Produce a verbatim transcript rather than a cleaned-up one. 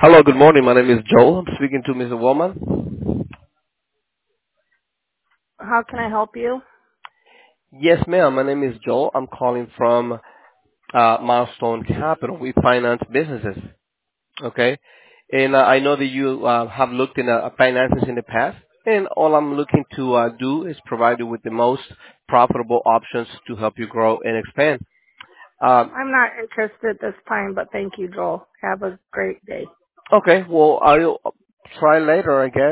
Hello, good morning. My name is Joel. I'm speaking to Mister Woman. How can I help you? Yes, ma'am. My name is Joel. I'm calling from uh, Milestone Capital. We finance businesses. Okay, and uh, I know that you uh, have looked in uh, finances in the past, and all I'm looking to uh, do is provide you with the most profitable options to help you grow and expand. Um, I'm not interested this time, but thank you, Joel. Have a great day. okay, well, I'll try later, I guess.